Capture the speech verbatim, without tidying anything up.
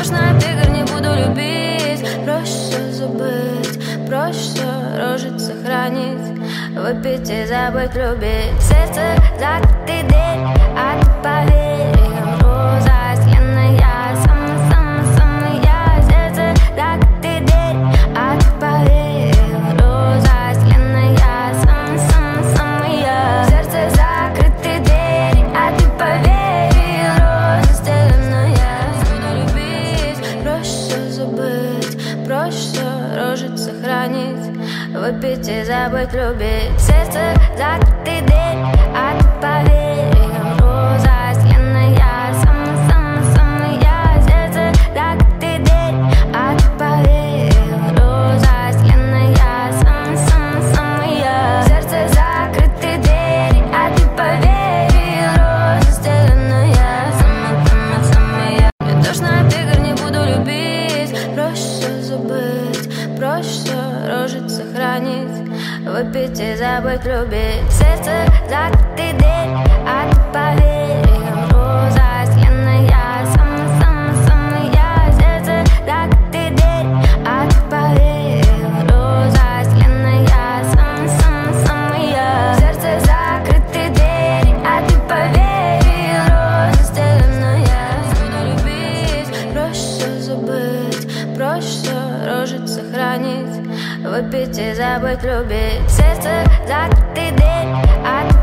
тошно от игр, не буду любить. Проще забыть, проще рожить сохранить, выпить и забыть любить. Сердце закрытый дверь от поверья, роза сленная, самая-самая. Сердце закрытый дверь от поверья, роза сленная, самая-самая. Сердце закрытый дверь от поверья, роза сленная. Буду любить, проще забыть, проще рожить сохранить, выпить и забыть любить. Сердце закрытый дверь от поверья, роза сленная, самая-самая. Сердце закрытый дверь от поверья, роза сленная, самая-самая. Сердце закрытый дверь от поверья, роза сленная, самая-самая. Мне тошно от игр, не буду любить. Проще забыть, проще рожить сохранить, выпить и забыть любить. Сердце закрытый дверь от поверья, роза сленная, самая-самая. Сердце закрытый дверь от поверья, роза сленная, самая-самая. Сердце закрытый дверь от поверья, роза сленная. Буду любить, проще забыть, проще рожить сохранить, выпить и забыть любить. Сердце закрытый дверь от